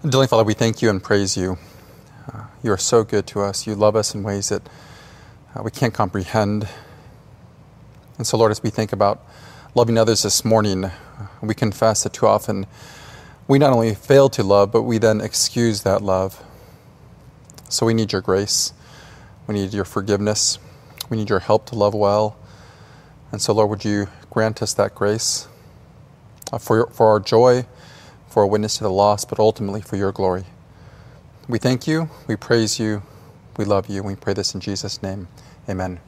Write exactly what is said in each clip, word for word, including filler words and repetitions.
Dearly Father, we thank you and praise you. Uh, you are so good to us. You love us in ways that uh, we can't comprehend. And so, Lord, as we think about loving others this morning, uh, we confess that too often we not only fail to love, but we then excuse that love. So we need your grace. We need your forgiveness. We need your help to love well. And so, Lord, would you grant us that grace uh, for, your, for our joy, for a witness to the lost, but ultimately for your glory. We thank you, we praise you, we love you, and we pray this in Jesus' name. Amen.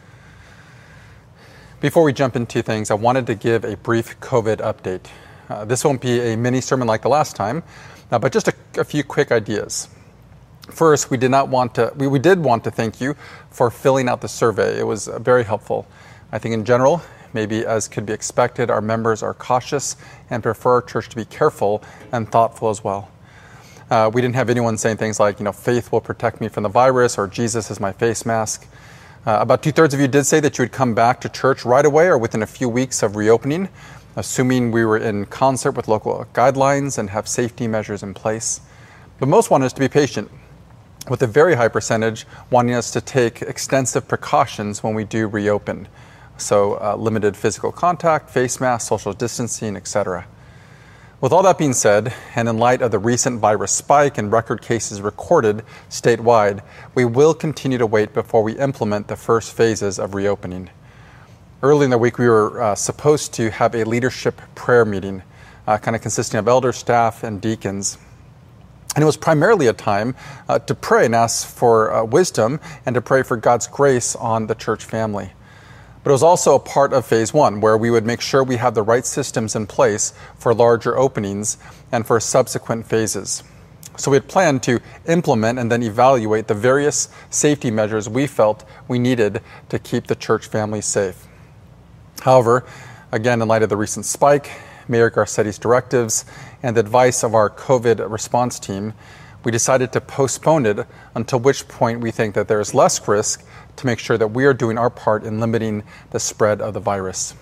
Before we jump into things, I wanted to give a brief COVID update. Uh, this won't be a mini sermon like the last time, uh, but just a, a few quick ideas. First, we did not want to, we, we did want to thank you for filling out the survey. It was uh, very helpful. I think in general, maybe as could be expected, our members are cautious and prefer our church to be careful and thoughtful as well. Uh, we didn't have anyone saying things like, you know, faith will protect me from the virus or Jesus is my face mask. Uh, about two-thirds of you did say that you would come back to church right away or within a few weeks of reopening, assuming we were in concert with local guidelines and have safety measures in place. But most wanted us to be patient, with a very high percentage wanting us to take extensive precautions when we do reopen. So uh, limited physical contact, face masks, social distancing, et cetera. With all that being said, and in light of the recent virus spike and record cases recorded statewide, we will continue to wait before we implement the first phases of reopening. Early in the week, we were uh, supposed to have a leadership prayer meeting, uh, kind of consisting of elders, staff, and deacons. And it was primarily a time uh, to pray and ask for uh, wisdom and to pray for God's grace on the church family. But it was also a part of phase one, where we would make sure we have the right systems in place for larger openings and for subsequent phases. So we had planned to implement and then evaluate the various safety measures we felt we needed to keep the church family safe. However, again, in light of the recent spike, Mayor Garcetti's directives, and the advice of our COVID response team, we decided to postpone it until which point we think that there is less risk to make sure that we are doing our part in limiting the spread of the virus.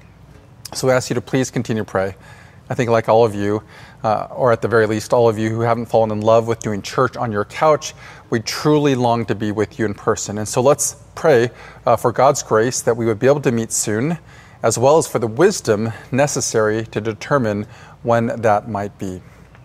So we ask you to please continue to pray. I think like all of you, uh, or at the very least all of you who haven't fallen in love with doing church on your couch, we truly long to be with you in person. And so let's pray uh, for God's grace that we would be able to meet soon, as well as for the wisdom necessary to determine when that might be.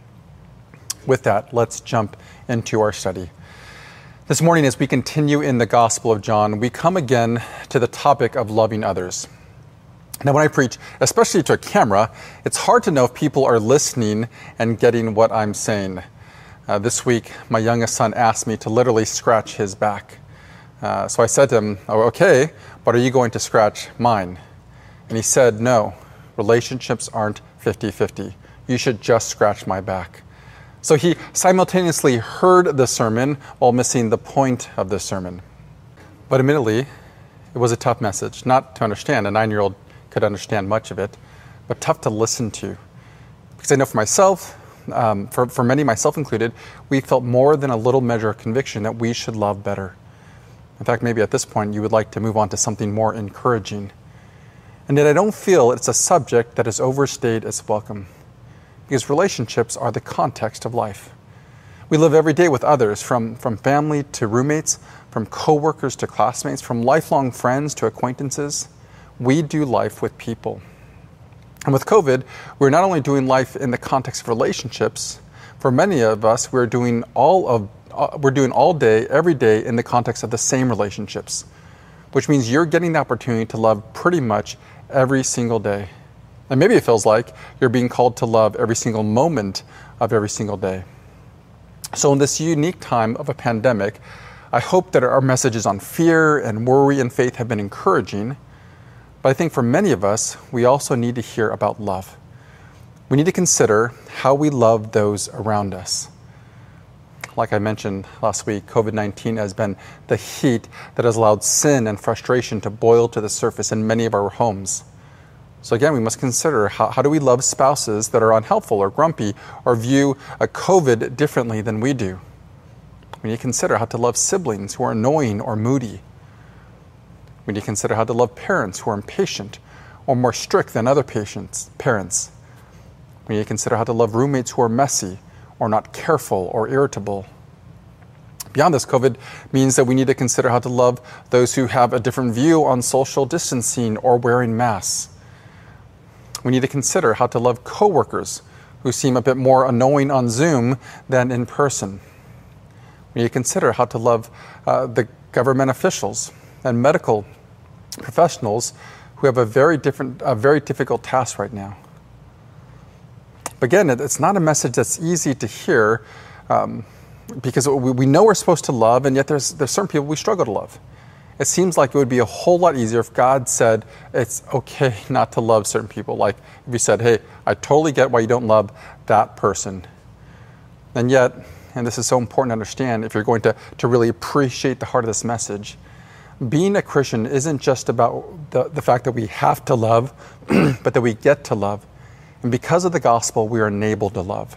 With that, let's jump into our study. This morning, as we continue in the Gospel of John, we come again to the topic of loving others. Now, when I preach, especially to a camera, it's hard to know if people are listening and getting what I'm saying. Uh, this week, my youngest son asked me to literally scratch his back. Uh, so I said to him, oh, okay, but are you going to scratch mine? And he said, no, relationships aren't fifty-fifty. You should just scratch my back. So he simultaneously heard the sermon while missing the point of the sermon. But admittedly, it was a tough message, not to understand. A nine-year-old could understand much of it, but tough to listen to. Because I know for myself, um, for, for many, myself included, we felt more than a little measure of conviction that we should love better. In fact, maybe at this point you would like to move on to something more encouraging. And yet I don't feel it's a subject that is overstayed its welcome. Because relationships are the context of life. We live every day with others, from, from family to roommates, from coworkers to classmates, from lifelong friends to acquaintances. We do life with people. And with COVID, we're not only doing life in the context of relationships, for many of us, we're doing all of uh, we're doing all day, every day in the context of the same relationships, which means you're getting the opportunity to love pretty much every single day. And maybe it feels like you're being called to love every single moment of every single day. So in this unique time of a pandemic, I hope that our messages on fear and worry and faith have been encouraging. But I think for many of us, we also need to hear about love. We need to consider how we love those around us. Like I mentioned last week, COVID nineteen has been the heat that has allowed sin and frustration to boil to the surface in many of our homes. So again, we must consider how, how do we love spouses that are unhelpful or grumpy or view a COVID differently than we do? We need to consider how to love siblings who are annoying or moody. We need to consider how to love parents who are impatient or more strict than other patients, parents. We need to consider how to love roommates who are messy or not careful or irritable. Beyond this, COVID means that we need to consider how to love those who have a different view on social distancing or wearing masks. We need to consider how to love coworkers who seem a bit more annoying on Zoom than in person. We need to consider how to love uh, the government officials and medical professionals who have a very different, a very difficult task right now. But again, it's not a message that's easy to hear um, because we, we know we're supposed to love, and yet there's, there's certain people we struggle to love. It seems like it would be a whole lot easier if God said it's okay not to love certain people. Like if He said, hey, I totally get why you don't love that person. And yet, and this is so important to understand if you're going to, to really appreciate the heart of this message, being a Christian isn't just about the, the fact that we have to love, but that we get to love. And because of the gospel, we are enabled to love.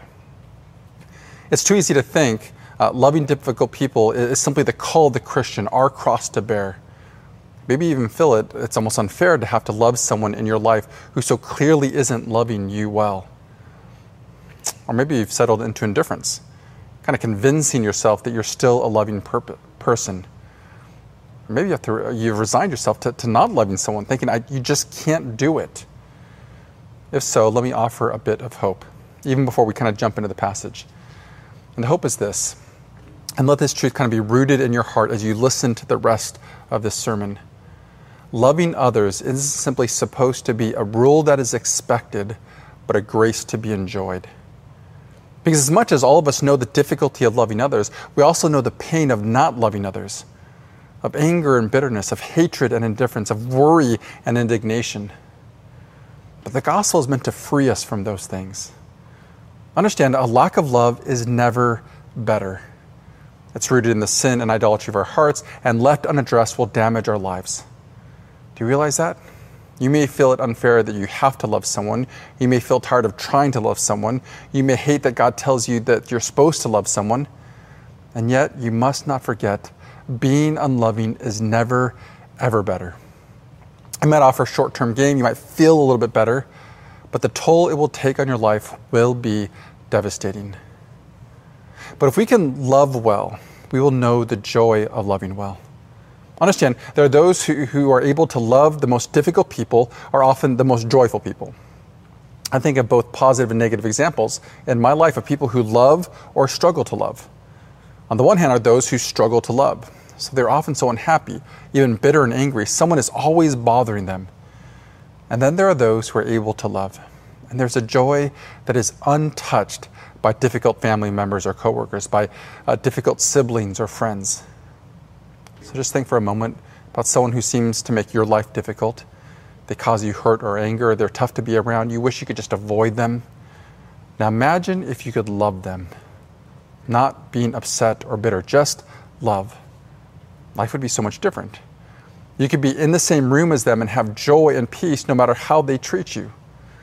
It's too easy to think Uh, loving difficult people is simply the call of the Christian, our cross to bear. Maybe even feel it, it's almost unfair to have to love someone in your life who so clearly isn't loving you well. Or maybe you've settled into indifference, kind of convincing yourself that you're still a loving per- person. Or maybe you have to, you've resigned yourself to, to not loving someone, thinking I, you just can't do it. If so, let me offer a bit of hope, even before we kind of jump into the passage. And the hope is this. And let this truth kind of be rooted in your heart as you listen to the rest of this sermon. Loving others isn't simply supposed to be a rule that is expected, but a grace to be enjoyed. Because as much as all of us know the difficulty of loving others, we also know the pain of not loving others, of anger and bitterness, of hatred and indifference, of worry and indignation. But the gospel is meant to free us from those things. Understand, a lack of love is never better. It's rooted in the sin and idolatry of our hearts, and left unaddressed will damage our lives. Do you realize that? You may feel it unfair that you have to love someone. You may feel tired of trying to love someone. You may hate that God tells you that you're supposed to love someone. And yet, you must not forget, being unloving is never, ever better. It might offer short-term gain. You might feel a little bit better, but the toll it will take on your life will be devastating. But if we can love well, we will know the joy of loving well. Understand, there are those who, who are able to love the most difficult people are often the most joyful people. I think of both positive and negative examples in my life of people who love or struggle to love. On the one hand are those who struggle to love. So they're often so unhappy, even bitter and angry. Someone is always bothering them. And then there are those who are able to love. And there's a joy that is untouched by difficult family members or coworkers, by uh, difficult siblings or friends. So just think for a moment about someone who seems to make your life difficult. They cause you hurt or anger. They're tough to be around. You wish you could just avoid them. Now imagine if you could love them, not being upset or bitter, just love. Life would be so much different. You could be in the same room as them and have joy and peace no matter how they treat you.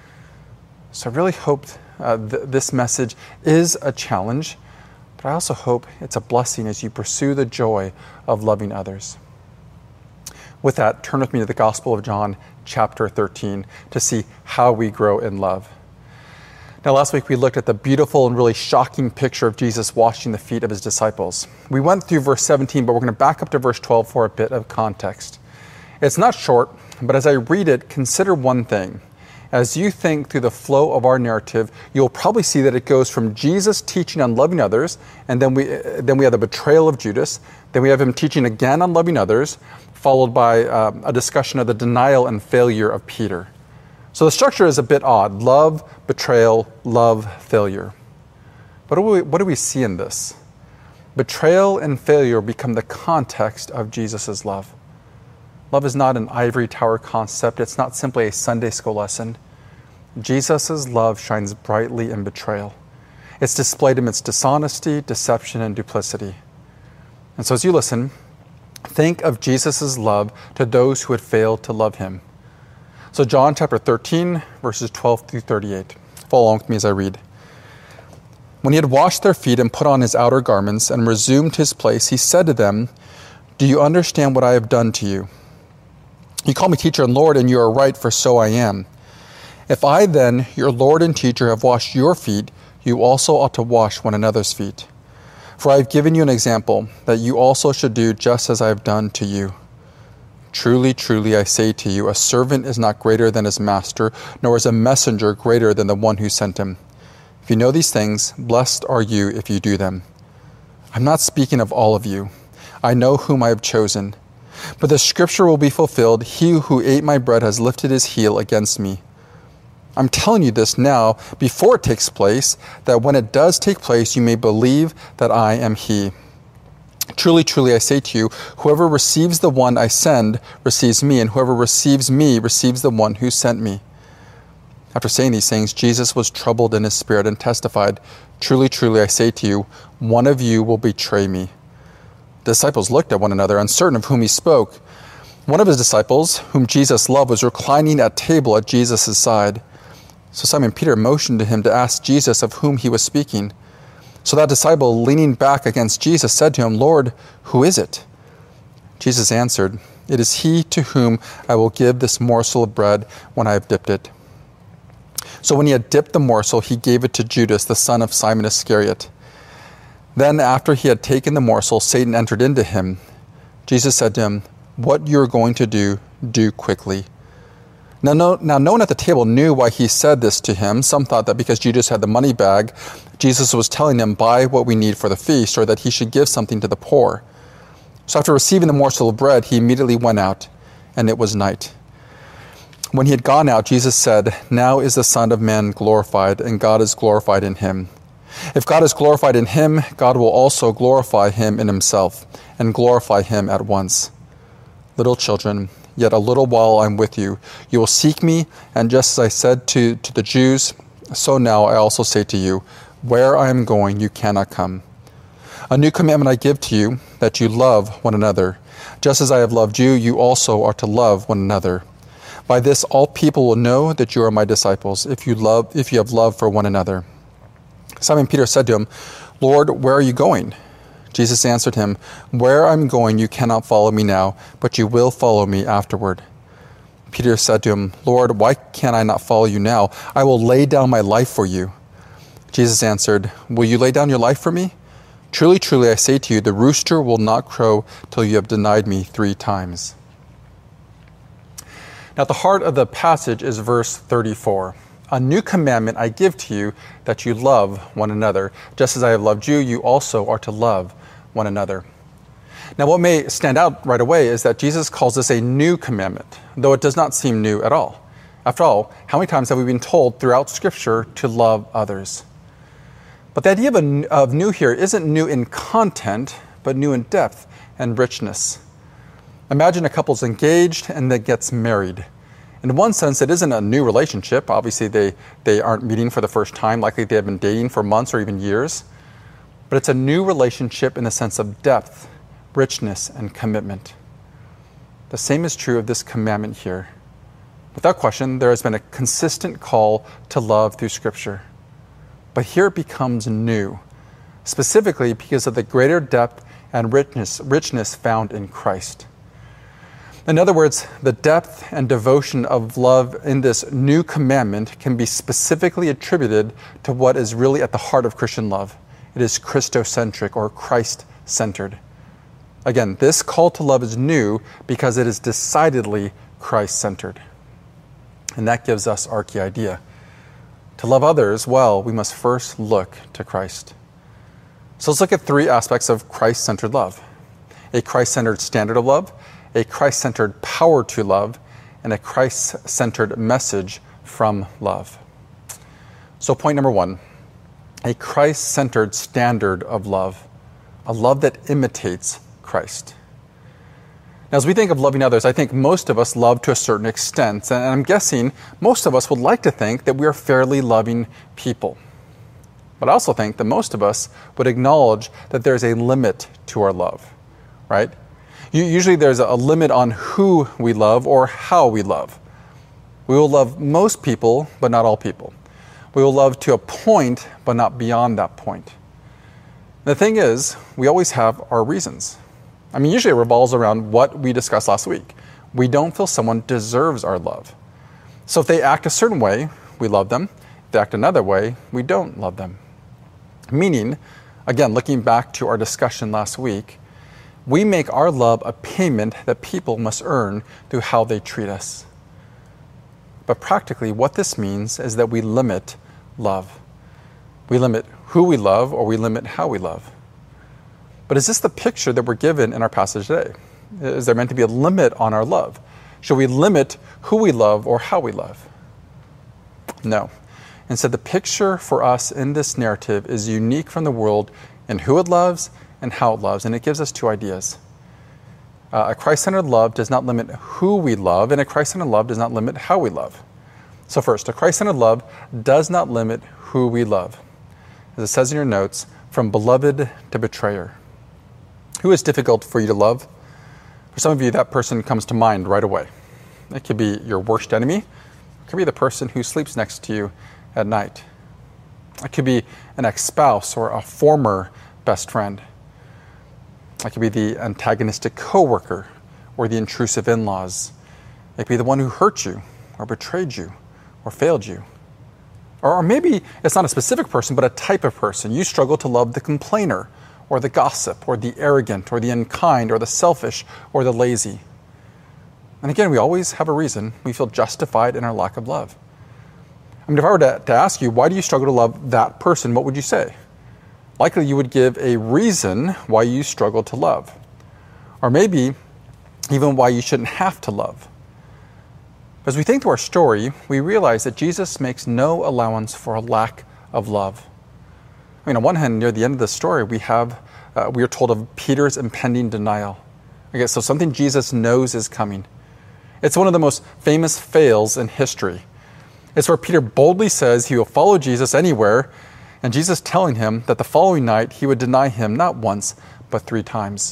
So I really hope uh, th- this message is a challenge, but I also hope it's a blessing as you pursue the joy of loving others. With that, turn with me to the Gospel of John, chapter thirteen, to see how we grow in love. Now, last week we looked at the beautiful and really shocking picture of Jesus washing the feet of his disciples. We went through verse seventeen, but we're going to back up to verse twelve for a bit of context. It's not short, but as I read it, consider one thing. As you think through the flow of our narrative, you'll probably see that it goes from Jesus teaching on loving others, and then we then we have the betrayal of Judas, then we have him teaching again on loving others, followed by um, a discussion of the denial and failure of Peter. So the structure is a bit odd. Love, betrayal, love, failure. What do we, what do we see in this? Betrayal and failure become the context of Jesus' love. Love is not an ivory tower concept. It's not simply a Sunday school lesson. Jesus' love shines brightly in betrayal. It's displayed amidst dishonesty, deception, and duplicity. And so as you listen, think of Jesus' love to those who had failed to love him. So John chapter thirteen, verses twelve through thirty-eight. Follow along with me as I read. When he had washed their feet and put on his outer garments and resumed his place, he said to them, "Do you understand what I have done to you? You call me teacher and Lord, and you are right, for so I am. If I then, your Lord and teacher, have washed your feet, you also ought to wash one another's feet. For I have given you an example, that you also should do just as I have done to you. Truly, truly, I say to you, a servant is not greater than his master, nor is a messenger greater than the one who sent him. If you know these things, blessed are you if you do them. I'm not speaking of all of you. I know whom I have chosen. But the scripture will be fulfilled, he who ate my bread has lifted his heel against me. I'm telling you this now, before it takes place, that when it does take place, you may believe that I am he. Truly, truly, I say to you, whoever receives the one I send receives me, and whoever receives me receives the one who sent me. After saying these things, Jesus was troubled in his spirit and testified, Truly, truly, I say to you, one of you will betray me. The disciples looked at one another, uncertain of whom he spoke. One of his disciples, whom Jesus loved, was reclining at table at Jesus' side. So Simon Peter motioned to him to ask Jesus of whom he was speaking. So that disciple, leaning back against Jesus, said to him, Lord, who is it? Jesus answered, It is he to whom I will give this morsel of bread when I have dipped it. So when he had dipped the morsel, he gave it to Judas, the son of Simon Iscariot. Then after he had taken the morsel, Satan entered into him. Jesus said to him, What you are going to do, do quickly. Now no, now, no one at the table knew why he said this to him. Some thought that because Judas had the money bag, Jesus was telling him, buy what we need for the feast, or that he should give something to the poor. So after receiving the morsel of bread, he immediately went out, and it was night. When he had gone out, Jesus said, Now is the Son of Man glorified, and God is glorified in him. If God is glorified in him, God will also glorify him in himself, and glorify him at once. Little children, yet a little while I am with you. You will seek me, and just as I said to, to the Jews, so now I also say to you, where I am going, you cannot come. A new commandment I give to you, that you love one another. Just as I have loved you, you also are to love one another. By this all people will know that you are my disciples, if you love, if you have love for one another. Simon Peter said to him, Lord, where are you going? Jesus answered him, Where I am going, you cannot follow me now, but you will follow me afterward. Peter said to him, Lord, why can I not follow you now? I will lay down my life for you. Jesus answered, Will you lay down your life for me? Truly, truly, I say to you, the rooster will not crow till you have denied me three times. Now, at the heart of the passage is verse thirty-four. A new commandment I give to you, that you love one another. Just as I have loved you, you also are to love one another. Now, what may stand out right away is that Jesus calls this a new commandment, though it does not seem new at all. After all, how many times have we been told throughout Scripture to love others? But the idea of, a, of new here isn't new in content, but new in depth and richness. Imagine a couple's engaged and then gets married. In one sense, it isn't a new relationship. Obviously, they, they aren't meeting for the first time. Likely they have been dating for months or even years. But it's a new relationship in the sense of depth, richness, and commitment. The same is true of this commandment here. Without question, there has been a consistent call to love through Scripture. But here it becomes new, specifically because of the greater depth and richness, richness found in Christ. In other words, the depth and devotion of love in this new commandment can be specifically attributed to what is really at the heart of Christian love. It is Christocentric or Christ-centered. Again, this call to love is new because it is decidedly Christ-centered. And that gives us our key idea. To love others well, we must first look to Christ. So let's look at three aspects of Christ-centered love. A Christ-centered standard of love, a Christ-centered power to love, and a Christ-centered message from love. So point number one, a Christ-centered standard of love, a love that imitates Christ. Now, as we think of loving others, I think most of us love to a certain extent, and I'm guessing most of us would like to think that we are fairly loving people. But I also think that most of us would acknowledge that there's a limit to our love, right? Usually there's a limit on who we love or how we love. We will love most people, but not all people. We will love to a point, but not beyond that point. The thing is, we always have our reasons. I mean, usually it revolves around what we discussed last week. We don't feel someone deserves our love. So if they act a certain way, we love them. If they act another way, we don't love them. Meaning, again, looking back to our discussion last week, we make our love a payment that people must earn through how they treat us. But practically, what this means is that we limit love. We limit who we love, or we limit how we love. But is this the picture that we're given in our passage today? Is there meant to be a limit on our love? Should we limit who we love or how we love? No. Instead, the picture for us in this narrative is unique from the world in who it loves and how it loves, and it gives us two ideas. Uh, a Christ-centered love does not limit who we love, and a Christ-centered love does not limit how we love. So first, a Christ-centered love does not limit who we love. As it says in your notes, from beloved to betrayer. Who is difficult for you to love? For some of you, that person comes to mind right away. It could be your worst enemy. It could be the person who sleeps next to you at night. It could be an ex-spouse or a former best friend. It could be the antagonistic coworker or the intrusive in-laws. It could be the one who hurt you or betrayed you or failed you. Or, or maybe it's not a specific person, but a type of person. You struggle to love the complainer or the gossip or the arrogant or the unkind or the selfish or the lazy. And again, we always have a reason. We feel justified in our lack of love. I mean, if I were to, to ask you, why do you struggle to love that person, what would you say? Likely you would give a reason why you struggle to love. Or maybe even why you shouldn't have to love. As we think through our story, we realize that Jesus makes no allowance for a lack of love. I mean, on one hand, near the end of the story, we have uh, we are told of Peter's impending denial. Okay, so something Jesus knows is coming. It's one of the most famous fails in history. It's where Peter boldly says he will follow Jesus anywhere, and Jesus telling him that the following night he would deny him not once, but three times.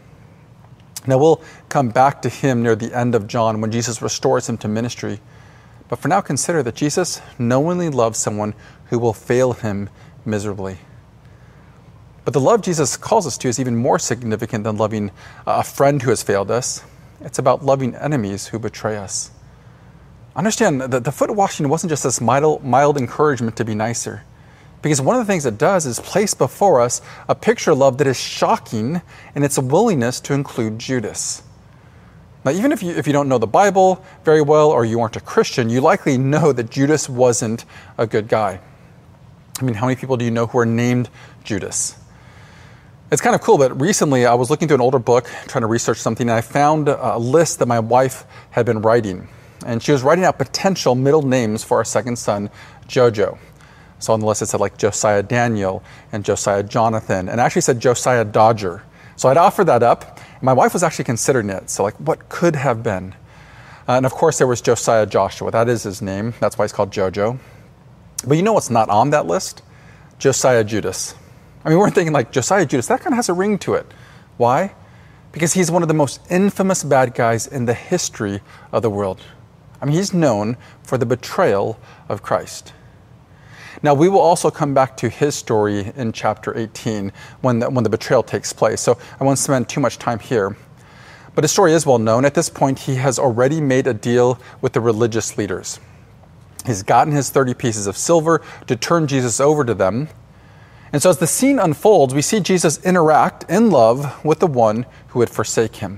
Now we'll come back to him near the end of John when Jesus restores him to ministry. But for now, consider that Jesus knowingly loves someone who will fail him miserably. But the love Jesus calls us to is even more significant than loving a friend who has failed us. It's about loving enemies who betray us. Understand that the foot washing wasn't just this mild, mild encouragement to be nicer. Because one of the things it does is place before us a picture of love that is shocking in its willingness to include Judas. Now, even if you, if you don't know the Bible very well or you aren't a Christian, you likely know that Judas wasn't a good guy. I mean, how many people do you know who are named Judas? It's kind of cool, but recently I was looking through an older book trying to research something, and I found a list that my wife had been writing. And she was writing out potential middle names for our second son, Jojo. So on the list it said like Josiah Daniel and Josiah Jonathan, and actually said Josiah Dodger. So I'd offered that up. And my wife was actually considering it. So like, what could have been? Uh, and of course there was Josiah Joshua. That is his name. That's why he's called Jojo. But you know what's not on that list? Josiah Judas. I mean, we're thinking like Josiah Judas. That kind of has a ring to it. Why? Because he's one of the most infamous bad guys in the history of the world. I mean, he's known for the betrayal of Christ. Now, we will also come back to his story in chapter eighteen when the, when the betrayal takes place. So I won't spend too much time here. But his story is well known. At this point, he has already made a deal with the religious leaders. He's gotten his thirty pieces of silver to turn Jesus over to them. And so as the scene unfolds, we see Jesus interact in love with the one who would forsake him.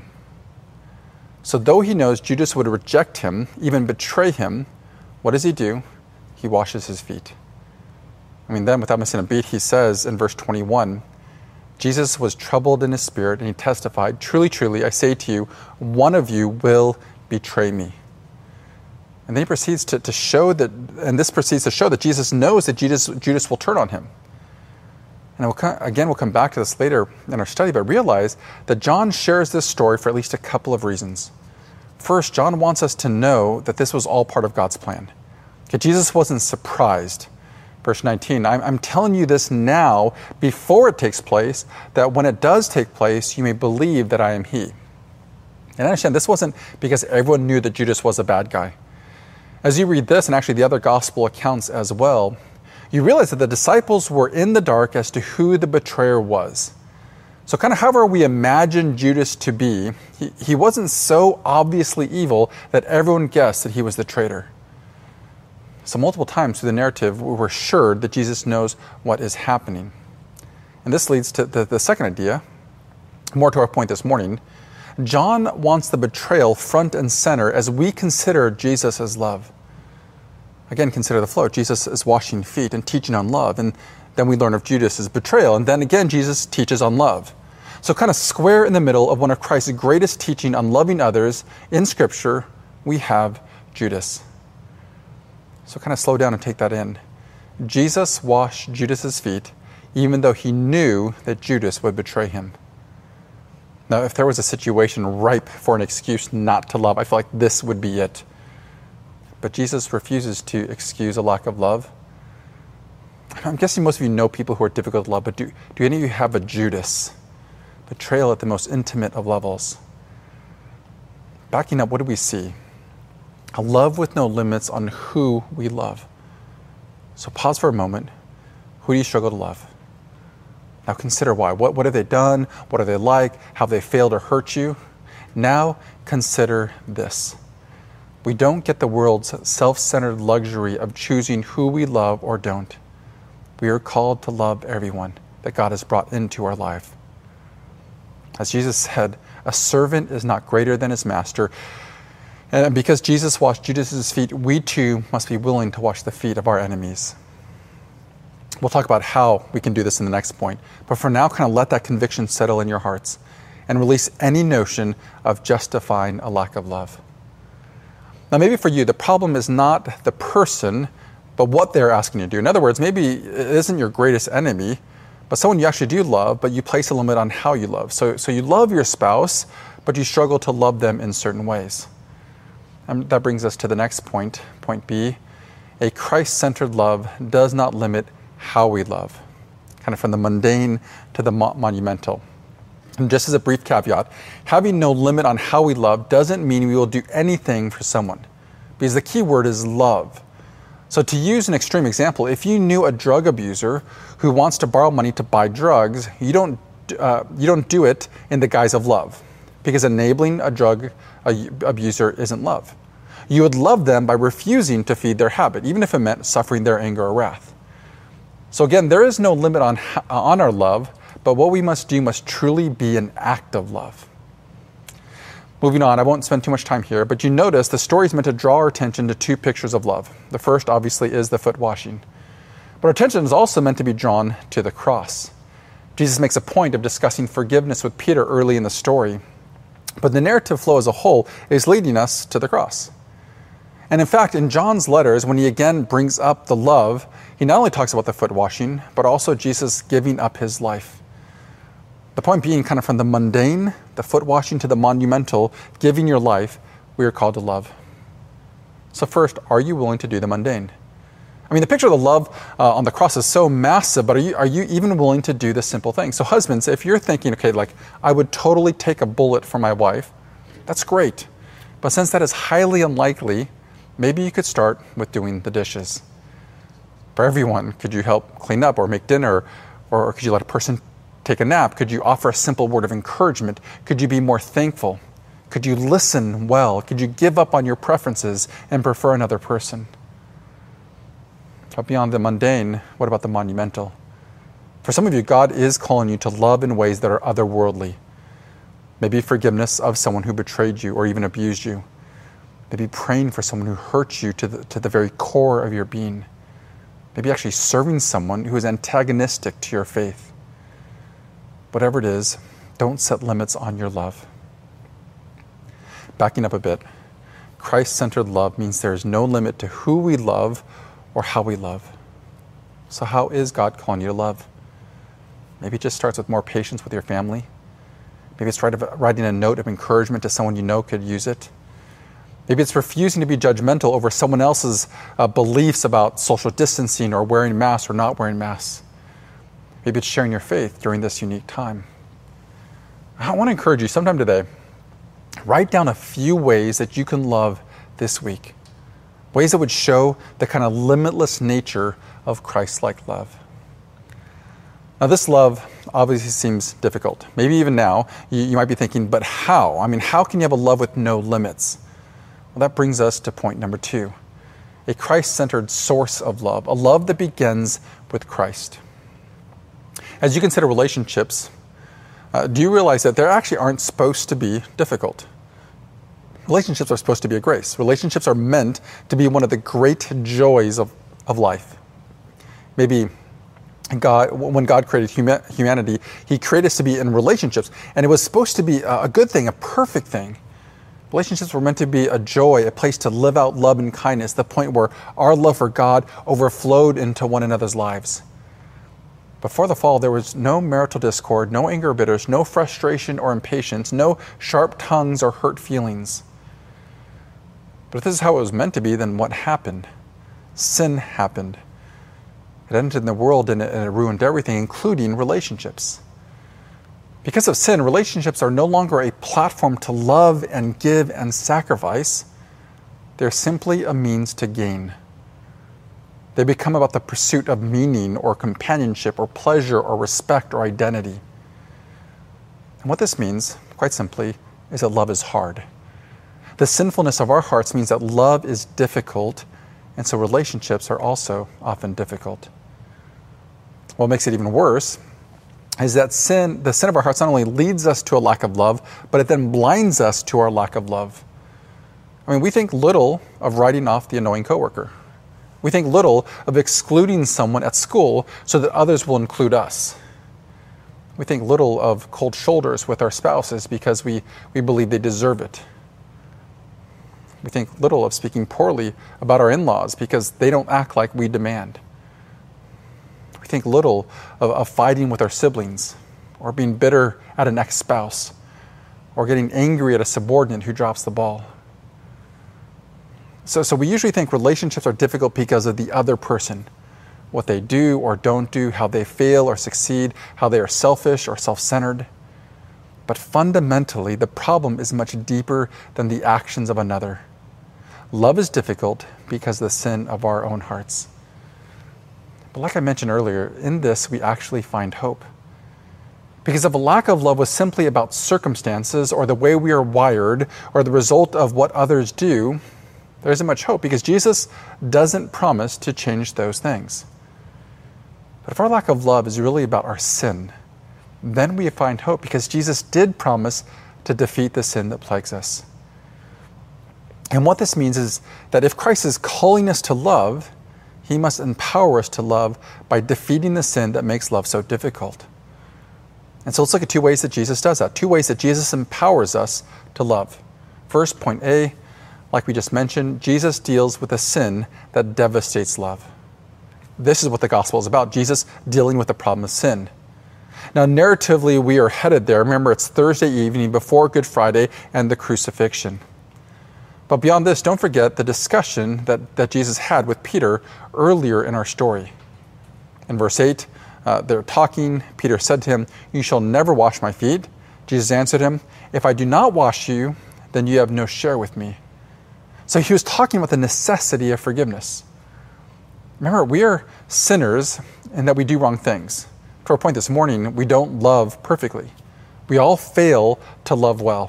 So though he knows Judas would reject him, even betray him, what does he do? He washes his feet. I mean, then without missing a beat, he says in verse twenty-one, Jesus was troubled in his spirit, and he testified, truly, truly, I say to you, one of you will betray me. And then he proceeds to, to show that, and this proceeds to show that Jesus knows that Judas, Judas will turn on him. And we'll, again, we'll come back to this later in our study, but realize that John shares this story for at least a couple of reasons. First, John wants us to know that this was all part of God's plan. Okay, Jesus wasn't surprised. Verse nineteen, I'm, I'm telling you this now before it takes place, that when it does take place, you may believe that I am he. And understand, this wasn't because everyone knew that Judas was a bad guy. As you read this, and actually the other gospel accounts as well, you realize that the disciples were in the dark as to who the betrayer was. So kind of however we imagine Judas to be, he, he wasn't so obviously evil that everyone guessed that he was the traitor. So multiple times through the narrative, we're assured that Jesus knows what is happening. And this leads to the, the second idea, more to our point this morning. John wants the betrayal front and center as we consider Jesus as love. Again, consider the flow. Jesus is washing feet and teaching on love. And then we learn of Judas' betrayal. And then again, Jesus teaches on love. So kind of square in the middle of one of Christ's greatest teaching on loving others in Scripture, we have Judas. So kind of slow down and take that in. Jesus washed Judas' feet even though he knew that Judas would betray him. Now, if there was a situation ripe for an excuse not to love, I feel like this would be it. But Jesus refuses to excuse a lack of love. I'm guessing most of you know people who are difficult to love, but do, do any of you have a Judas? Betrayal at the most intimate of levels. Backing up, what do we see? A love with no limits on who we love. So pause for a moment. Who do you struggle to love? Now consider why. What, what have they done? What are they like? How have they failed or hurt you? Now consider this. We don't get the world's self-centered luxury of choosing who we love or don't. We are called to love everyone that God has brought into our life. As Jesus said, a servant is not greater than his master. And because Jesus washed Judas' feet, we too must be willing to wash the feet of our enemies. We'll talk about how we can do this in the next point. But for now, kind of let that conviction settle in your hearts and release any notion of justifying a lack of love. Now, maybe for you, the problem is not the person, but what they're asking you to do. In other words, maybe it isn't your greatest enemy, but someone you actually do love, but you place a limit on how you love. So, so you love your spouse, but you struggle to love them in certain ways. And that brings us to the next point, point B. A Christ-centered love does not limit how we love, kind of from the mundane to the mo- monumental. And just as a brief caveat, having no limit on how we love doesn't mean we will do anything for someone, because the key word is love. So to use an extreme example, if you knew a drug abuser who wants to borrow money to buy drugs, you don't uh, you don't do it in the guise of love, because enabling a drug abuser isn't love. You would love them by refusing to feed their habit, even if it meant suffering their anger or wrath. So again, there is no limit on, on our love, but what we must do must truly be an act of love. Moving on, I won't spend too much time here, but you notice the story is meant to draw our attention to two pictures of love. The first, obviously, is the foot washing. But our attention is also meant to be drawn to the cross. Jesus makes a point of discussing forgiveness with Peter early in the story, but the narrative flow as a whole is leading us to the cross. And in fact, in John's letters, when he again brings up the love, he not only talks about the foot washing, but also Jesus giving up his life. The point being, kind of from the mundane, the foot washing, to the monumental, giving your life, we are called to love. So first, are you willing to do the mundane? I mean, the picture of the love uh, on the cross is so massive, but are you, are you even willing to do the simple thing? So husbands, if you're thinking, okay, like, I would totally take a bullet for my wife, that's great. But since that is highly unlikely, maybe you could start with doing the dishes. For everyone, could you help clean up or make dinner? Or could you let a person take a nap? Could you offer a simple word of encouragement? Could you be more thankful? Could you listen well? Could you give up on your preferences and prefer another person? But beyond the mundane, what about the monumental? For some of you, God is calling you to love in ways that are otherworldly. Maybe forgiveness of someone who betrayed you or even abused you. Maybe praying for someone who hurt you to the, to the very core of your being. Maybe actually serving someone who is antagonistic to your faith. Whatever it is, don't set limits on your love. Backing up a bit, Christ-centered love means there is no limit to who we love or how we love. So how is God calling you to love? Maybe it just starts with more patience with your family. Maybe it's writing a note of encouragement to someone you know could use it. Maybe it's refusing to be judgmental over someone else's uh, beliefs about social distancing or wearing masks or not wearing masks. Maybe it's sharing your faith during this unique time. I want to encourage you sometime today, write down a few ways that you can love this week. Ways that would show the kind of limitless nature of Christ-like love. Now, this love obviously seems difficult. Maybe even now, you, you might be thinking, but how? I mean, how can you have a love with no limits? Well, that brings us to point number two. A Christ-centered source of love. A love that begins with Christ. As you consider relationships, uh, do you realize that they actually aren't supposed to be difficult? Relationships are supposed to be a grace. Relationships are meant to be one of the great joys of, of life. Maybe God, when God created huma- humanity, He created us to be in relationships, and it was supposed to be a, a good thing, a perfect thing. Relationships were meant to be a joy, a place to live out love and kindness, the point where our love for God overflowed into one another's lives. Before the fall, there was no marital discord, no anger or bitterness, no frustration or impatience, no sharp tongues or hurt feelings. But if this is how it was meant to be, then what happened? Sin happened. It entered in the world and it, and it ruined everything, including relationships. Because of sin, relationships are no longer a platform to love and give and sacrifice. They're simply a means to gain. They become about the pursuit of meaning or companionship or pleasure or respect or identity. And what this means, quite simply, is that love is hard. The sinfulness of our hearts means that love is difficult, and so relationships are also often difficult. What makes it even worse is that sin, the sin of our hearts not only leads us to a lack of love, but it then blinds us to our lack of love. I mean, we think little of writing off the annoying coworker. We think little of excluding someone at school so that others will include us. We think little of cold shoulders with our spouses because we, we believe they deserve it. We think little of speaking poorly about our in-laws because they don't act like we demand. We think little of, of fighting with our siblings, or being bitter at an ex-spouse, or getting angry at a subordinate who drops the ball. So, so we usually think relationships are difficult because of the other person, what they do or don't do, how they fail or succeed, how they are selfish or self-centered. But fundamentally, the problem is much deeper than the actions of another. Love is difficult because of the sin of our own hearts. But like I mentioned earlier, in this we actually find hope. Because if a lack of love was simply about circumstances or the way we are wired or the result of what others do, there isn't much hope because Jesus doesn't promise to change those things. But if our lack of love is really about our sin, then we find hope because Jesus did promise to defeat the sin that plagues us. And what this means is that if Christ is calling us to love, He must empower us to love by defeating the sin that makes love so difficult. And so let's look at two ways that Jesus does that. Two ways that Jesus empowers us to love. First, point A, like we just mentioned, Jesus deals with a sin that devastates love. This is what the gospel is about, Jesus dealing with the problem of sin. Now, narratively, we are headed there. Remember, it's Thursday evening before Good Friday and the crucifixion. But beyond this, don't forget the discussion that, that Jesus had with Peter earlier in our story. In verse eight, uh, they're talking. Peter said to him, "You shall never wash my feet." Jesus answered him, "If I do not wash you, then you have no share with me." So he was talking about the necessity of forgiveness. Remember, we are sinners in that we do wrong things. To our point this morning, we don't love perfectly. We all fail to love well.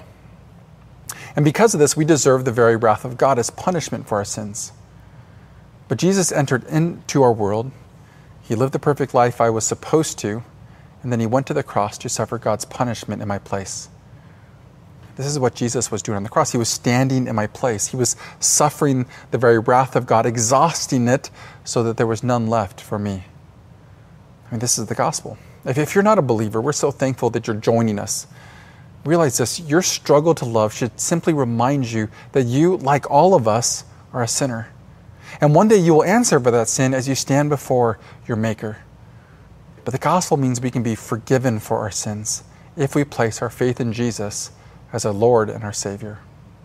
And because of this, we deserve the very wrath of God as punishment for our sins. But Jesus entered into our world. He lived the perfect life I was supposed to, and then He went to the cross to suffer God's punishment in my place. This is what Jesus was doing on the cross. He was standing in my place. He was suffering the very wrath of God, exhausting it so that there was none left for me. I mean, this is the gospel. If, if you're not a believer, we're so thankful that you're joining us. Realize this, your struggle to love should simply remind you that you, like all of us, are a sinner. And one day you will answer for that sin as you stand before your Maker. But the gospel means we can be forgiven for our sins if we place our faith in Jesus as our Lord and our Savior.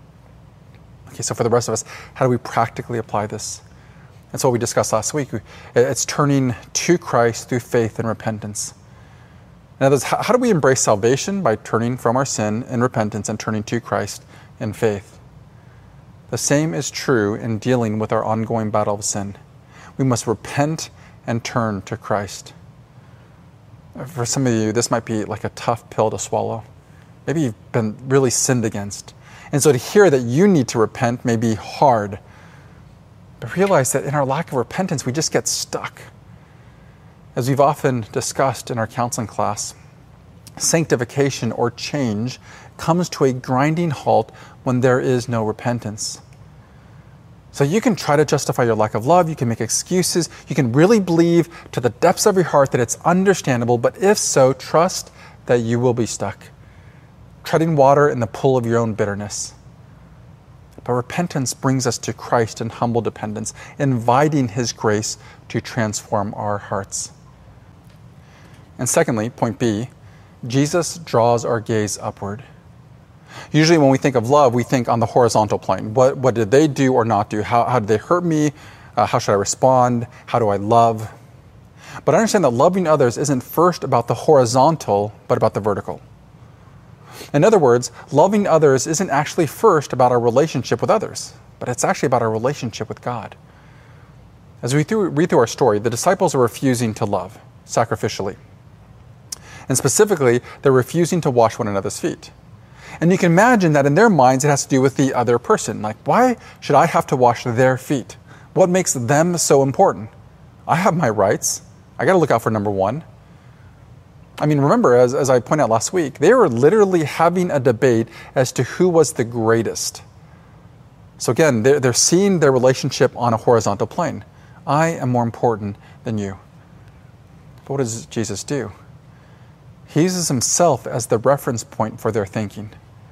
Okay, so for the rest of us, how do we practically apply this? That's what we discussed last week. It's turning to Christ through faith and repentance. In other words, how do we embrace salvation? By turning from our sin in repentance and turning to Christ in faith. The same is true in dealing with our ongoing battle of sin. We must repent and turn to Christ. For some of you, this might be like a tough pill to swallow. Maybe you've been really sinned against. And so to hear that you need to repent may be hard. But realize that in our lack of repentance, we just get stuck. As we've often discussed in our counseling class, sanctification or change comes to a grinding halt when there is no repentance. So you can try to justify your lack of love, you can make excuses, you can really believe to the depths of your heart that it's understandable, but if so, trust that you will be stuck, treading water in the pool of your own bitterness. But repentance brings us to Christ in humble dependence, inviting His grace to transform our hearts. And secondly, point B, Jesus draws our gaze upward. Usually when we think of love, we think on the horizontal plane. What, what did they do or not do? How, how did they hurt me? Uh, how should I respond? How do I love? But I understand that loving others isn't first about the horizontal, but about the vertical. In other words, loving others isn't actually first about our relationship with others, but it's actually about our relationship with God. As we through, read through our story, the disciples are refusing to love sacrificially. And specifically, they're refusing to wash one another's feet. And you can imagine that in their minds, it has to do with the other person. Like, why should I have to wash their feet? What makes them so important? I have my rights. I got to look out for number one. I mean, remember, as, as I pointed out last week, they were literally having a debate as to who was the greatest. So again, they're, they're seeing their relationship on a horizontal plane. I am more important than you. But what does Jesus do? He uses Himself as the reference point for their thinking.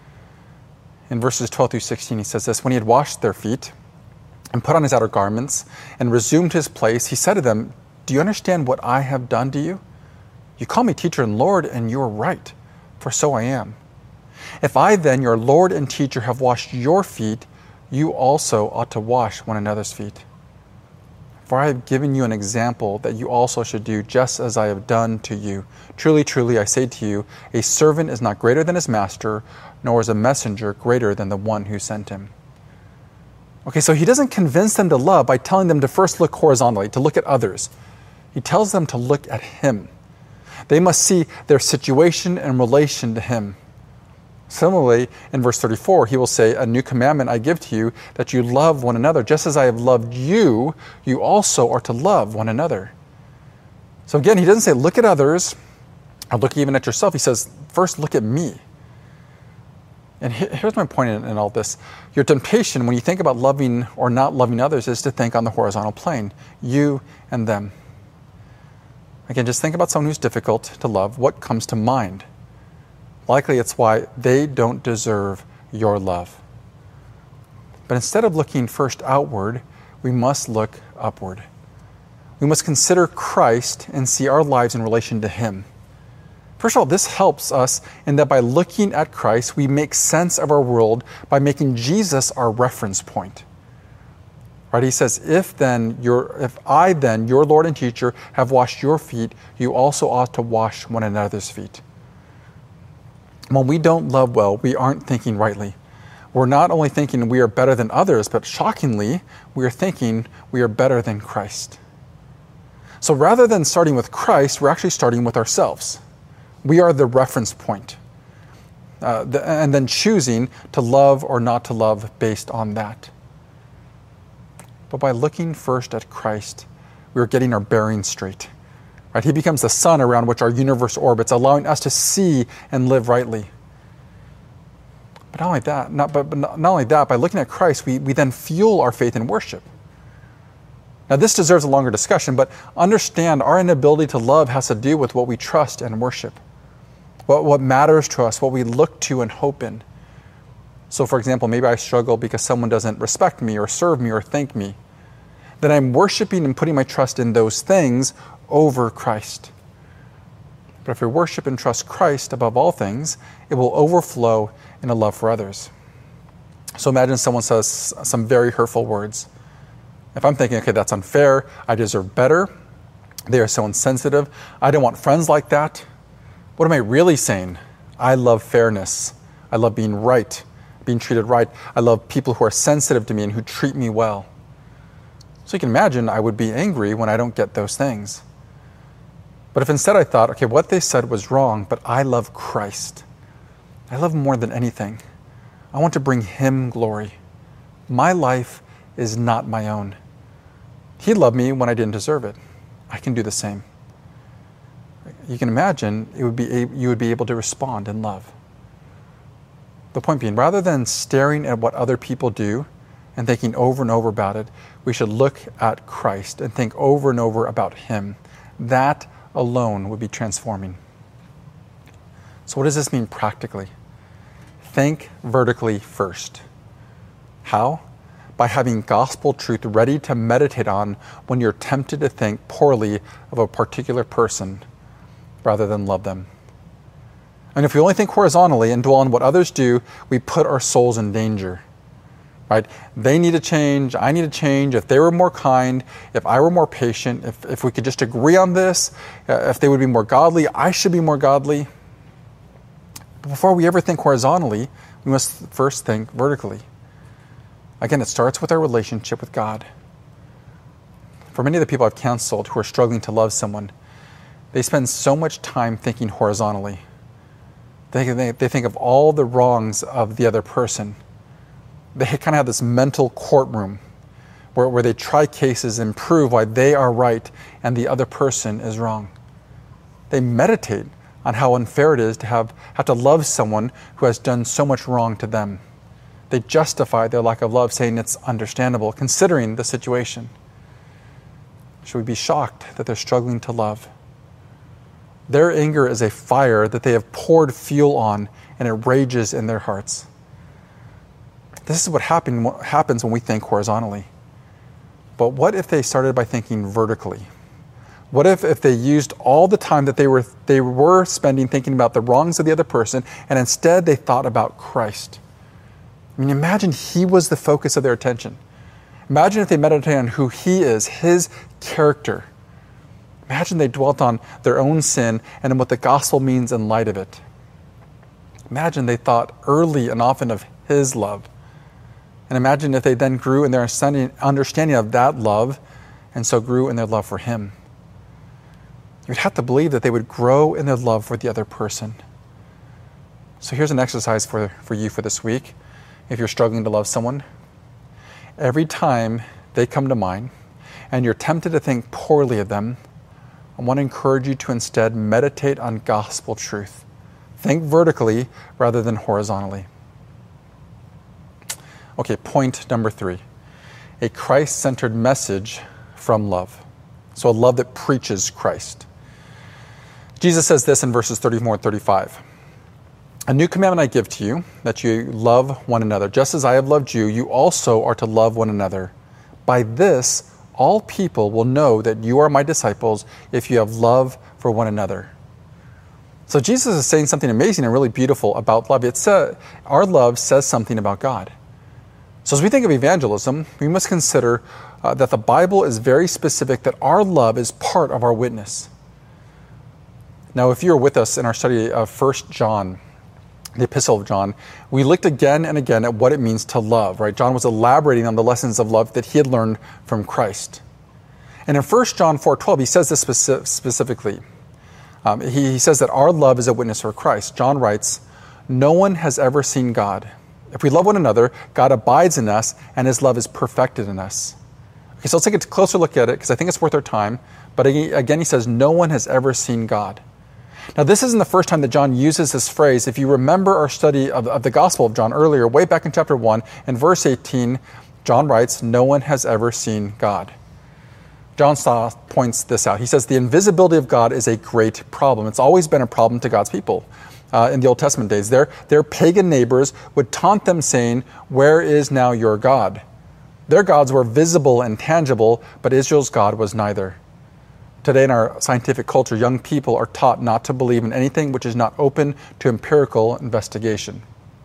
In verses twelve through sixteen, He says this, when He had washed their feet and put on His outer garments and resumed His place, He said to them, do you understand what I have done to you? You call me teacher and Lord, and you are right, for so I am. If I then, your Lord and teacher, have washed your feet, you also ought to wash one another's feet. For I have given you an example that you also should do just as I have done to you. Truly, truly, I say to you, a servant is not greater than his master, nor is a messenger greater than the one who sent him. Okay, so He doesn't convince them to love by telling them to first look horizontally, to look at others. He tells them to look at Him. They must see their situation in relation to Him. Similarly, in verse thirty-four, He will say, a new commandment I give to you, that you love one another. Just as I have loved you, you also are to love one another. So again, He doesn't say, look at others, or look even at yourself. He says, first look at me. And here's my point in, in all this. Your temptation, when you think about loving or not loving others, is to think on the horizontal plane, you and them. Again, just think about someone who's difficult to love. What comes to mind? Likely it's why they don't deserve your love. But instead of looking first outward, we must look upward. We must consider Christ and see our lives in relation to Him. First of all, this helps us in that by looking at Christ, we make sense of our world by making Jesus our reference point. Right? He says, if then your, if I then, your Lord and teacher, have washed your feet, you also ought to wash one another's feet. When we don't love well, we aren't thinking rightly. We're not only thinking we are better than others, but shockingly, we are thinking we are better than Christ. So rather than starting with Christ, we're actually starting with ourselves. We are the reference point. Uh, the, and then choosing to love or not to love based on that. But by looking first at Christ, we are getting our bearings straight. Right? He becomes the sun around which our universe orbits, allowing us to see and live rightly. But not only that, not, but, but not, not only that, by looking at Christ, we, we then fuel our faith in worship. Now this deserves a longer discussion, but understand our inability to love has to do with what we trust and worship. What, what matters to us, what we look to and hope in. So for example, maybe I struggle because someone doesn't respect me or serve me or thank me. Then I'm worshiping and putting my trust in those things over Christ. But if we worship and trust Christ above all things, it will overflow in a love for others. So imagine someone says some very hurtful words. If I'm thinking, okay, that's unfair, I deserve better, they are so insensitive, I don't want friends like that. What am I really saying? I love fairness. I love being right, being treated right. I love people who are sensitive to me and who treat me well. So you can imagine I would be angry when I don't get those things. But if instead I thought, okay, what they said was wrong, but I love Christ. I love him more than anything. I want to bring him glory. My life is not my own. He loved me when I didn't deserve it. I can do the same. you can imagine it would be a, you would be able to respond in love. The point being, rather than staring at what other people do and thinking over and over about it, we should look at Christ and think over and over about Him. That alone would be transforming. So what does this mean practically? Think vertically first. How? By having gospel truth ready to meditate on when you're tempted to think poorly of a particular person rather than love them. And if we only think horizontally and dwell on what others do, we put our souls in danger. Right? They need to change, I need to change. If they were more kind, if I were more patient, if, if we could just agree on this, uh, if they would be more godly, I should be more godly. But before we ever think horizontally, we must first think vertically. Again, it starts with our relationship with God. For many of the people I've counseled who are struggling to love someone, they spend so much time thinking horizontally. They, they, they think of all the wrongs of the other person. They kind of have this mental courtroom where, where they try cases and prove why they are right and the other person is wrong. They meditate on how unfair it is to have, have to love someone who has done so much wrong to them. They justify their lack of love, saying it's understandable, considering the situation. Should we be shocked that they're struggling to love? Their anger is a fire that they have poured fuel on, and it rages in their hearts. This is what happen, what happens when we think horizontally. But what if they started by thinking vertically? What if, if they used all the time that they were, they were spending thinking about the wrongs of the other person, and instead they thought about Christ? I mean, imagine He was the focus of their attention. Imagine if they meditated on who He is, His character. Imagine they dwelt on their own sin and on what the gospel means in light of it. Imagine they thought early and often of His love. And imagine if they then grew in their understanding of that love and so grew in their love for Him. You'd have to believe that they would grow in their love for the other person. So here's an exercise for, for you for this week. If you're struggling to love someone, every time they come to mind and you're tempted to think poorly of them, I want to encourage you to instead meditate on gospel truth. Think vertically rather than horizontally. Okay, point number three. A Christ-centered message from love. So a love that preaches Christ. Jesus says this in verses thirty-four and thirty-five. A new commandment I give to you, that you love one another. Just as I have loved you, you also are to love one another. By this, all people will know that you are my disciples if you have love for one another. So Jesus is saying something amazing and really beautiful about love. It's uh, our love says something about God. So as we think of evangelism, we must consider uh, that the Bible is very specific that our love is part of our witness. Now, if you were with us in our study of First John, the Epistle of John, we looked again and again at what it means to love, right? John was elaborating on the lessons of love that he had learned from Christ. And in First John four twelve, he says this speci- specifically. Um, he, he says that our love is a witness for Christ. John writes, "No one has ever seen God. If we love one another, God abides in us, and His love is perfected in us." Okay, so let's take a closer look at it, because I think it's worth our time. But again, he says, no one has ever seen God. Now, this isn't the first time that John uses this phrase. If you remember our study of, of the Gospel of John earlier, way back in chapter one, in verse eighteen, John writes, "No one has ever seen God." John Stott points this out. He says, the invisibility of God is a great problem. It's always been a problem to God's people. Uh, in the Old Testament days, their, their pagan neighbors would taunt them saying, "Where is now your God?" Their gods were visible and tangible, but Israel's God was neither. Today in our scientific culture, young people are taught not to believe in anything which is not open to empirical investigation.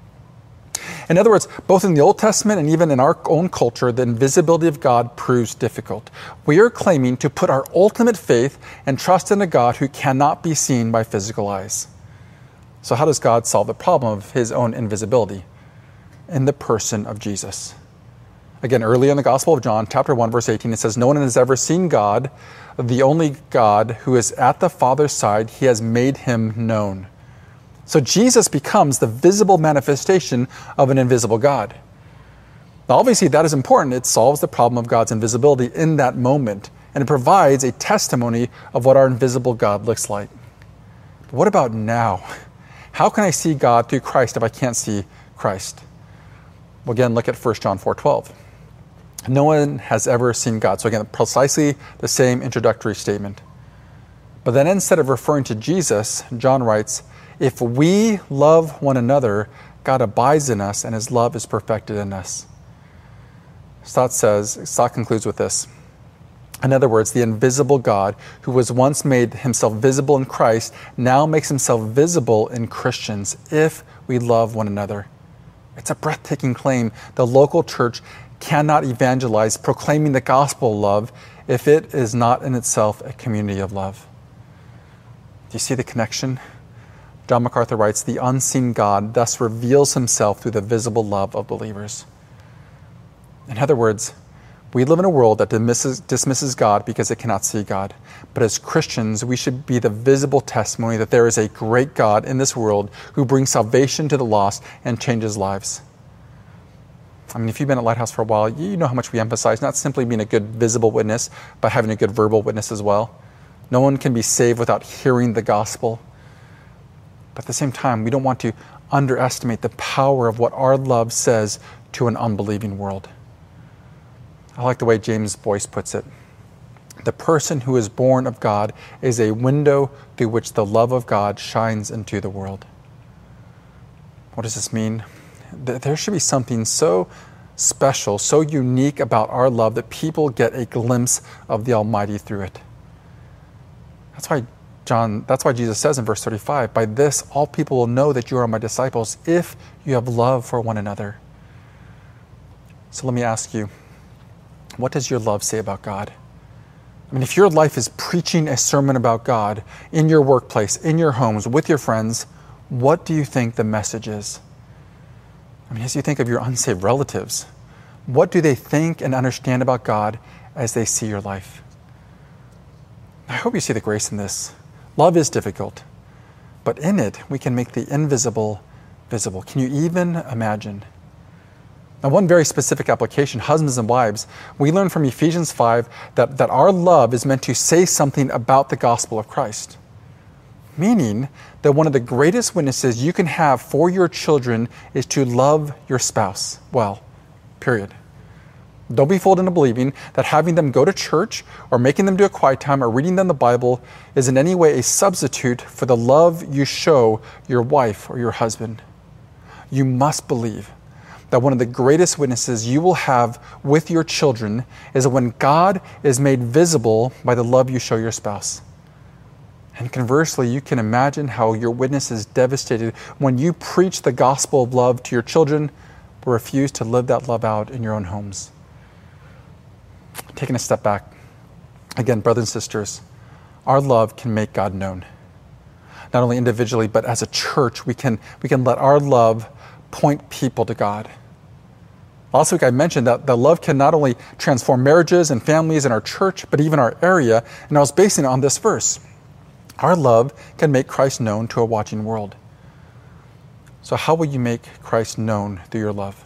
In other words, both in the Old Testament and even in our own culture, the invisibility of God proves difficult. We are claiming to put our ultimate faith and trust in a God who cannot be seen by physical eyes. So how does God solve the problem of His own invisibility? In the person of Jesus. Again, early in the Gospel of John, chapter one, verse eighteen, it says, "No one has ever seen God, the only God who is at the Father's side. He has made Him known." So Jesus becomes the visible manifestation of an invisible God. Now, obviously, that is important. It solves the problem of God's invisibility in that moment, and it provides a testimony of what our invisible God looks like. what about now? How can I see God through Christ if I can't see Christ? Well, again, look at First John four twelve. No one has ever seen God. So again, precisely the same introductory statement. But then instead of referring to Jesus, John writes, if we love one another, God abides in us and his love is perfected in us. Stott says, Stott concludes with this. In other words, the invisible God, who was once made himself visible in Christ, now makes himself visible in Christians if we love one another. It's a breathtaking claim. The local church cannot evangelize, proclaiming the gospel of love, if it is not in itself a community of love. Do you see the connection? John MacArthur writes, the unseen God thus reveals himself through the visible love of believers. In other words, we live in a world that dismisses, dismisses God because it cannot see God. But as Christians, we should be the visible testimony that there is a great God in this world who brings salvation to the lost and changes lives. I mean, if you've been at Lighthouse for a while, you know how much we emphasize not simply being a good visible witness, but having a good verbal witness as well. No one can be saved without hearing the gospel. But at the same time, we don't want to underestimate the power of what our love says to an unbelieving world. I like the way James Boyce puts it. The person who is born of God is a window through which the love of God shines into the world. What does this mean? There should be something so special, so unique about our love that people get a glimpse of the Almighty through it. That's why John, that's why Jesus says in verse thirty-five, by this all people will know that you are my disciples if you have love for one another. So let me ask you, what does your love say about God? I mean, if your life is preaching a sermon about God in your workplace, in your homes, with your friends, what do you think the message is? I mean, as you think of your unsaved relatives, what do they think and understand about God as they see your life? I hope you see the grace in this. Love is difficult, but in it, we can make the invisible visible. Can you even imagine? Now, one very specific application, husbands and wives, we learn from Ephesians five that, that our love is meant to say something about the gospel of Christ. Meaning that one of the greatest witnesses you can have for your children is to love your spouse well, period. Don't be fooled into believing that having them go to church or making them do a quiet time or reading them the Bible is in any way a substitute for the love you show your wife or your husband. You must believe that one of the greatest witnesses you will have with your children is when God is made visible by the love you show your spouse. And conversely, you can imagine how your witness is devastated when you preach the gospel of love to your children but refuse to live that love out in your own homes. Taking a step back, again, brothers and sisters, our love can make God known. Not only individually, but as a church, we can, we can let our love point people to God. Last week I mentioned that the love can not only transform marriages and families in our church, but even our area, and I was basing it on this verse. Our love can make Christ known to a watching world. So how will you make Christ known through your love?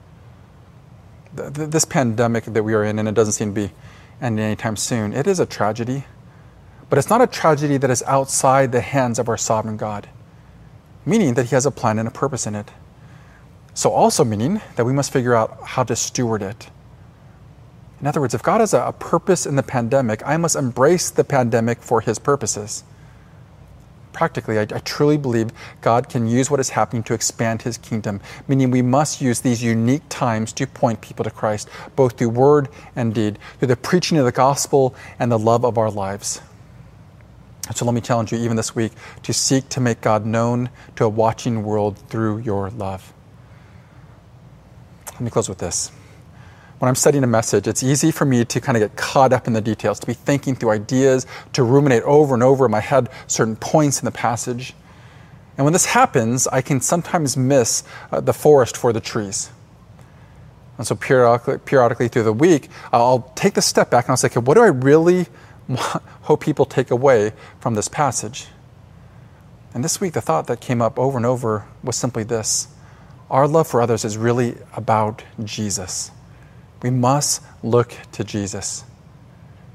This pandemic that we are in, and it doesn't seem to be ending anytime soon, it is a tragedy. But it's not a tragedy that is outside the hands of our sovereign God, meaning that he has a plan and a purpose in it. So also meaning that we must figure out how to steward it. In other words, if God has a purpose in the pandemic, I must embrace the pandemic for his purposes. Practically, I, I truly believe God can use what is happening to expand his kingdom, meaning we must use these unique times to point people to Christ, both through word and deed, through the preaching of the gospel and the love of our lives. And so let me challenge you even this week to seek to make God known to a watching world through your love. Let me close with this. When I'm studying a message, it's easy for me to kind of get caught up in the details, to be thinking through ideas, to ruminate over and over in my head certain points in the passage. And when this happens, I can sometimes miss uh, the forest for the trees. And so periodically, periodically through the week, I'll take the step back and I'll say, okay, what do I really want, hope people take away from this passage? And this week, the thought that came up over and over was simply this. Our love for others is really about Jesus. We must look to Jesus.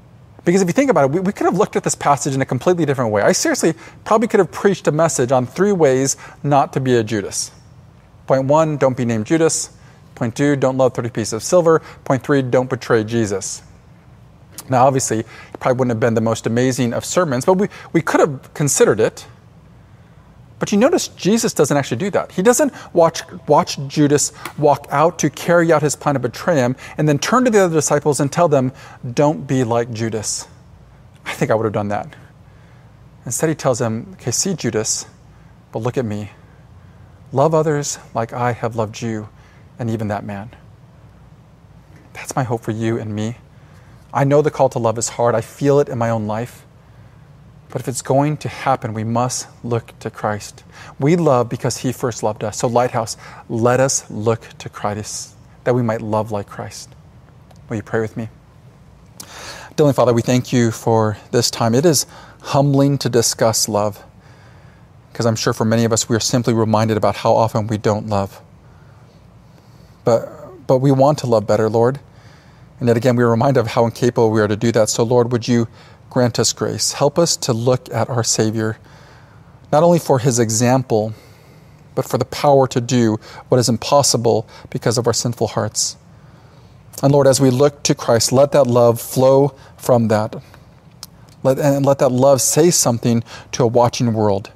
Because if you think about it, we, we could have looked at this passage in a completely different way. I seriously probably could have preached a message on three ways not to be a Judas. Point one, don't be named Judas. Point two, don't love thirty pieces of silver. Point three, don't betray Jesus. Now, obviously, it probably wouldn't have been the most amazing of sermons, but we, we could have considered it. But you notice Jesus doesn't actually do that. He doesn't watch, watch Judas walk out to carry out his plan to betray him and then turn to the other disciples and tell them, don't be like Judas. I think I would have done that. Instead, he tells them, okay, see Judas, but look at me. Love others like I have loved you, and even that man. That's my hope for you and me. I know the call to love is hard. I feel it in my own life. But if it's going to happen, we must look to Christ. We love because he first loved us. So Lighthouse, let us look to Christ, that we might love like Christ. Will you pray with me? Heavenly Father, we thank you for this time. It is humbling to discuss love, because I'm sure for many of us, we are simply reminded about how often we don't love. But, but we want to love better, Lord. And yet again, we are reminded of how incapable we are to do that. So Lord, would you grant us grace. Help us to look at our Savior, not only for his example, but for the power to do what is impossible because of our sinful hearts. And Lord, as we look to Christ, let that love flow from that. Let, and let that love say something to a watching world.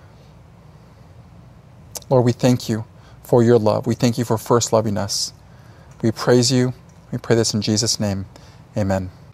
Lord, we thank you for your love. We thank you for first loving us. We praise you. We pray this in Jesus' name. Amen.